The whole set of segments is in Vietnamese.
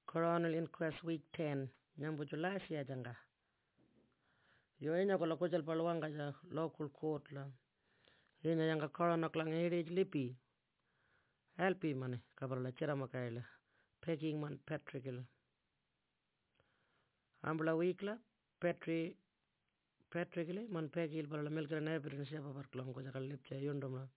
Coronal Inquest Week 10, Nyambu July siya janga. Yo enya ko lako jal palwanga ja local court la. Enya yanga coroner klang heritage lipi. Helpi mane kabar la chira makaila. Peking man Patrick la. Ambla week la Patrick la man pegil bala melkra evidence ya babar klang ko jakal lip cha yundum la.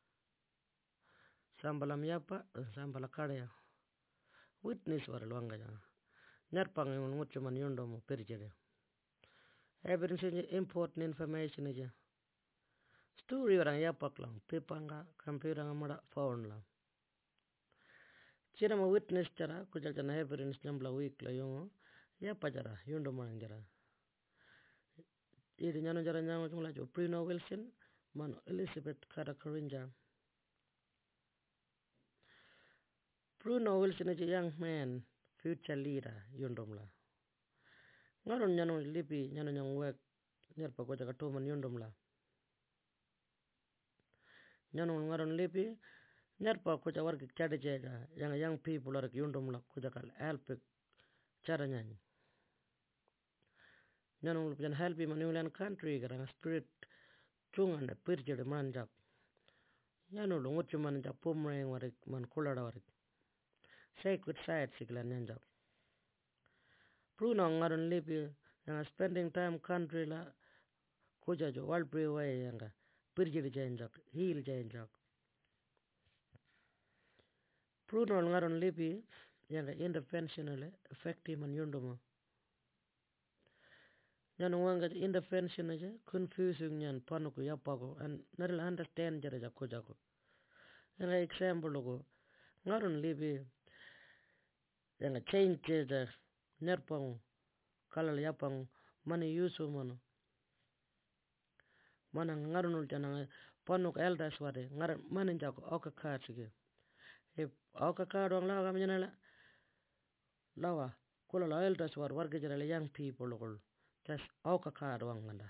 Sambala miyapa sambala kaya. Witness war luanga ja. Nyarpang yung ngucho man yundum perjede. Evidence important information aja. Story orang yapak lang, pipanga, computer nga mada phone lang. Chira ma witness chara, kujal jana evidence jambla week la yung yapa jara, yundo man jara. Idi nyano jara nyango chung la jo Bruno Wilson, man Elizabeth Karakorinja. Bruno Wilson is a young man, future leader, yundom la. Ngaron nyano lipi, nyano nyang wek, nyarpa ko jaga tuman yundom la. Nyano ngaron lipi, nyarpa ko jaga warki chade jaga, young people are yundom la, ko jaga help chara nyanyi. Nyano lupian helpi man New country, garang spirit, chungan na pirjede manjak. Nyano lunguchu manjak pumreng warik, man kulada warik. Sacred side siglan nyanjak. Bruno ngaron lipi, yang spending time country la, kuja jo walpri way yanga pirjiri janjak heal janjak. Bruno ngaron lipi yanga indefensional effective man yunduma. Nyano wanga indefension aja confusing nyan panuku yapako and naril understand jara jako jako. Yanga example ko ngaron lipi yanga change jada nerpang kalal yapang mani yusu mano. Mana ngarunul jana panuk elders wade ngar manin jako oka card sige if oka card wang lawa kami jana lawa kula la elders war warga jana young people lokol just oka card wang nganda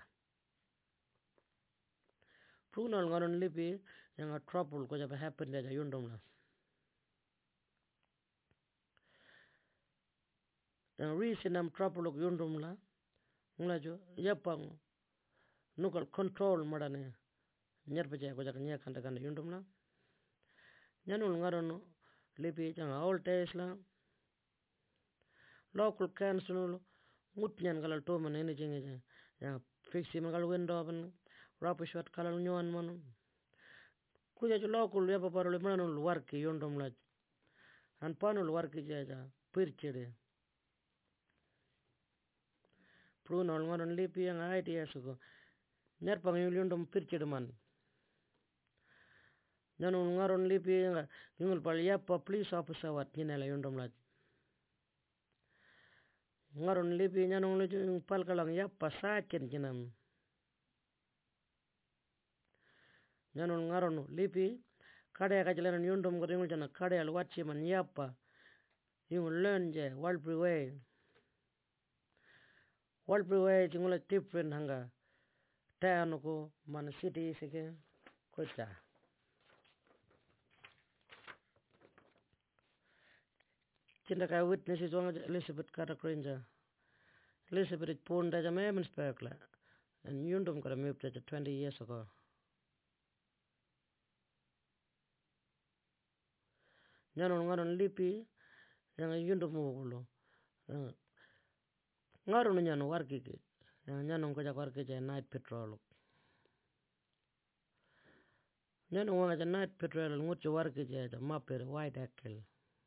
prunal ngarun lipi yang a trouble ko jaba happen daja yundum la yang reason am trouble ko yundum la nglajo yapang nukal control madane nyarpaja ko jaka nya kanda kanda yundum la nyanul ngaron lipi janga old days la local council ngut nyan galal to man ene jinge ya fixi magal window ban rapishwat kalal nyon man kuja jo local ya paparole manul warki yundum la an panul warki jaja pirchede prunol ngaron lipi yang idea suko nyarpang yundum pirchede man Nyanu ngaron lipi nga yungul pal yapa police officer wat hinala yundom la ngaron lipi nyanu yung pal kalang yapa saken kinam nyanu ngaron lipi kade ka jalan yundom ko yungul jana kade al watchi man yapa yungul lenje walpri way jingula different hanga tayano ko man city sike kocha Kinda ka witnesses wang Elizabeth Karakorinja. Elizabeth born daja Memmensburg la. And yundum kara moved daja 20 years ago. Nyanon ngaron lipi yang yundum mugulo. Ngaron nyano warki ki. Yang nyanon ko jak warki jay night patrol. Nyanon wang aja night patrol ngucho warki jay mapir white akil.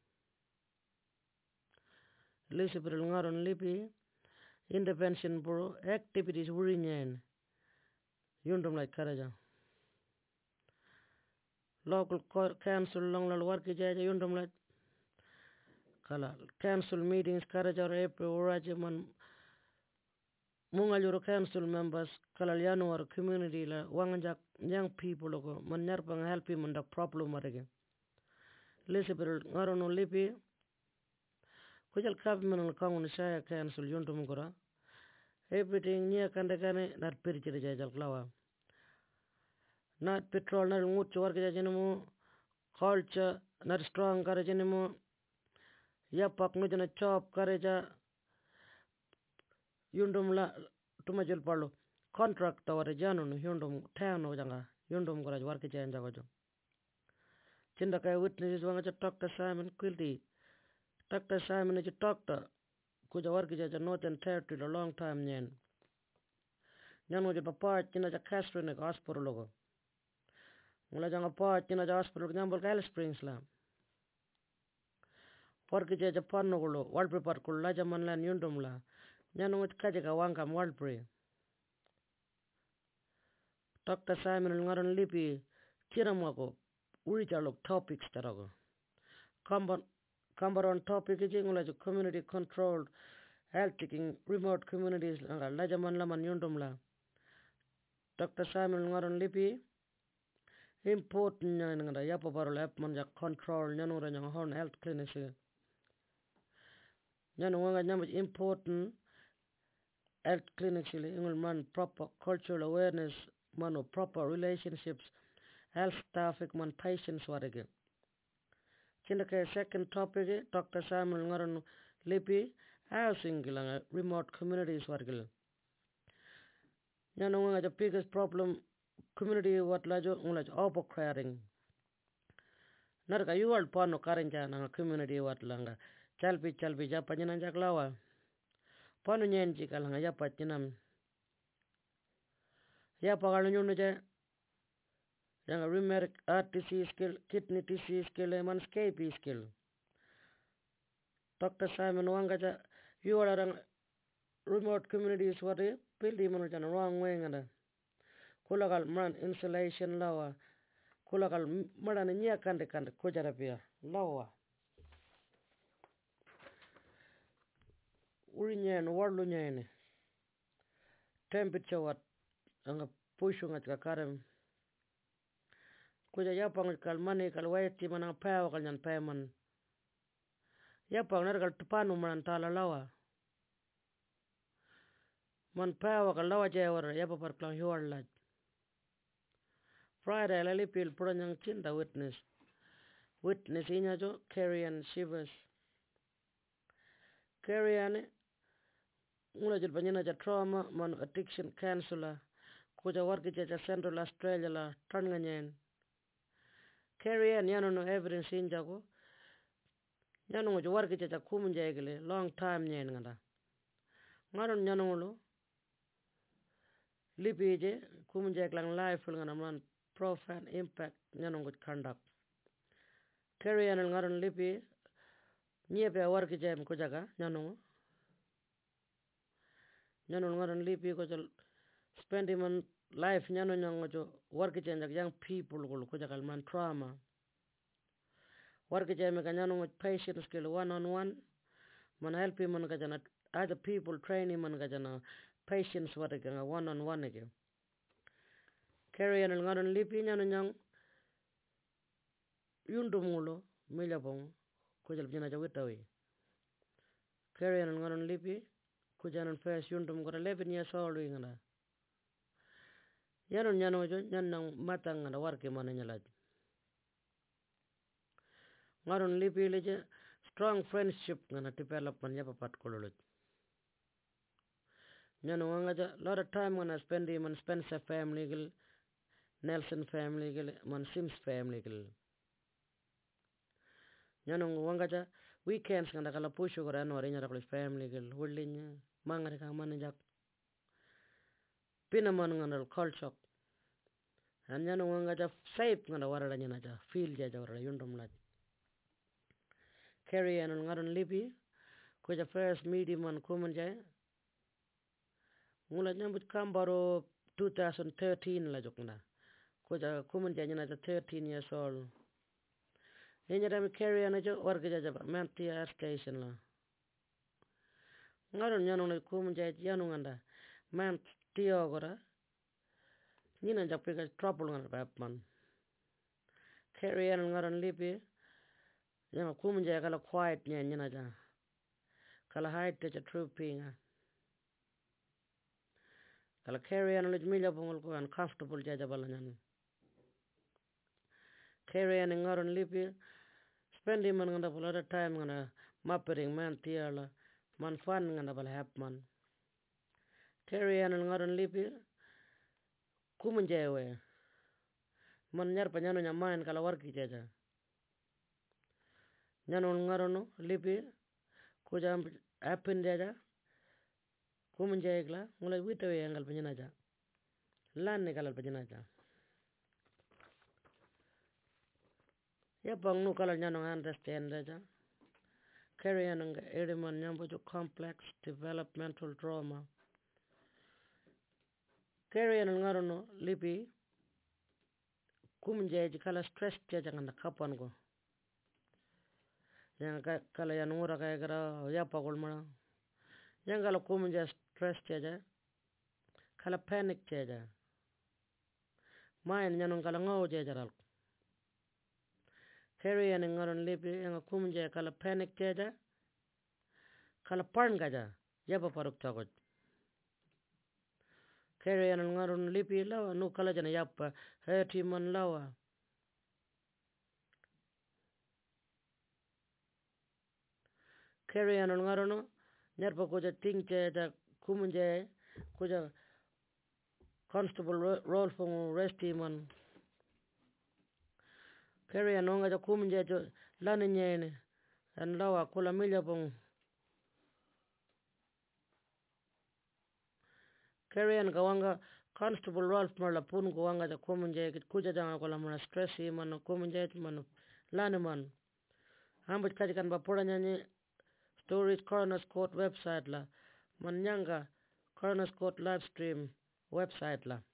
Elizabeth ngaron lipi intervention bureau activities wurinyen yundum like karaja local council long lal warki jaja yundum like kala council meetings karaja April raja man mungaljuro council members kala January community la wanganjak young people ko man nyarpang help man da problem arege Elizabeth ngaron lipi Kujal government kangun saya council yundum gora. Everything niya kandagane nat pirchide jajal klawa. Nat petrol nat ngut chuwar ke jajene mo culture nat strong kara jene mo ya pak no jana chop kareja yundum la tumajul parlo contract taware janu no yundum tano janga yundum gora warki janja gojo cinda kay witnesses wanga cha Dr. Simon Quilty Dr. Simon is a doctor kuja warki janja northern territory a long time nyen nyano je papa cina ja Castro ne hospital logo mula janga pa cina ja hospital nyambol ka Alice Springs la warki janja panno gulo walpre pat kul la jaman lan yundum la nyano ngut kaje ka wangam walpre Dr. Simon ngaron lipi kiramako uri jalok topics tarago Kambaron topic is ingula jo community controlled health taking remote communities anga la jaman laman yundum la Dr. Simon ngaron lipi important ngada yapo baro lap man ja control nyano ra nyang hon health clinics nyano nga nyam important health clinics ile ingul man proper cultural awareness mano proper relationships health staff man patients warege kinda ke second topic Dr. Simon ngaron lipi housing gilanga remote communities wargil nyano nga the biggest problem community what lajo ngulaj overcrowding narka yuwal pano karanja na community what langa chalpi japa nyana jaklawa pano nyenji kalanga japa tinam japa kalu nyunu je yang rheumatic heart disease skill kidney disease skill man scabies skill Dr. Simon wangaja yuwal arang remote communities what pildi manu jana wrong way ngada kulagal man insulation lawa kulagal madana nya kande kujara pia lawa uri nyen warlu nyene temperature wat anga pushu ngat karem kuja yapang kal mani kal waiti mana pawa kal nyan payman yapang nar kal tupanu man tala lawa man pawa kal lawa jawar yapa par klang yuar laj Friday lali pil puranyang cinta witness inya jo Carrion Shivers Carrion ngula jil banyana ja trauma man addiction counselor kuja warki ja Central Australia la tanganyen Carrion yano no evidence inja ko yano ngo warki ja kumunja egele long time nyen ngada ngaron yano ngolo lipi je kumunja eklang life ngana man profound impact yano ngo conduct Carrion ngaron lipi nyepe warki ja kujaga yano ngaron lipi ko jal spending man life nyano nyango jo warki ja young people ko jagal man trauma warki ja me kanyano ngo patient skill one on one man help man ka jana other people training man ka jana patients warga one on one again Carrion ngaron lipi nyano nyang yundum ngulo milabong ko jal bina ja witawi Carrion ngaron lipi ko janan first yundum ko 11 years old ngana yanon nyano jo nyanang matang ngada warki man nyalaj ngaron lipi leje strong friendship ngana development ya papat kololoj nyano ngaja lot of time ngana spendi man Spencer family gil Nelson family gil man Sims family gil nyano ngaja weekends ngana kala pushu ko ran wari nyara ko family gil wulinya mangari ka man jak pina man ngana culture an nyano ngaja safe ngana warala nyana ja feel ja warala yundum laj Carrion ngaron lipi ko ja first medium man kuman jay ngula nyambut kambaro 2013 la jokna ko ja kuman jay nyana ja 13 years old enya dam Carrion jo warga ja mantia station la ngaron nyano na kuman jay yanu nganda man tio gora nina ja pega trouble ngana bapman Carrion ngaron lipi yang kuman jay kala quiet nyana ja kala height ja trooping kala Carrion loj milya bongol ko uncomfortable jaja balanyan Carrion ngaron lipi spending man nganda pula time ngana mapering man tiala man fan ngana bal hap man carry an ngaron lipi kumunjewe man nyar panyano nyamain kala warki jaja nyano ngarono lipi kujam hapin jaja kumunjegla mulai witawe angal panyanaja lan ne kala panyanaja ya bang nu kala nyano understand jaja carry an eriman nyambo jo complex developmental trauma carry an ngarono lipi kumunjeji kala stress jaja nganda kapan go yang kala yan ngura kaya gara ya pagol mana yang kala kumunja stress jaja kala panic jaja main nyanong kala ngau jaja ral carry an ngaron lipi yang kumunja kala panic jaja kala parn gaja ya pa paruk takot carry an ngaron lipi lawa nu kala jana yapa heti man lawa carry an ngarono nyarpa kuja ting jaja kumunja kuja constable role for resti man carry an nga ja kumunja jo lani nyene an lawa kula milya pong carry an kawanga constable Ralph marla pun kawanga ja kumunja kuja janga kula mana stressi man kumunja man lani man ambut kajikan bapura nyanyi stories Coroner's Court website la man nyanga Coroner's Court live stream website la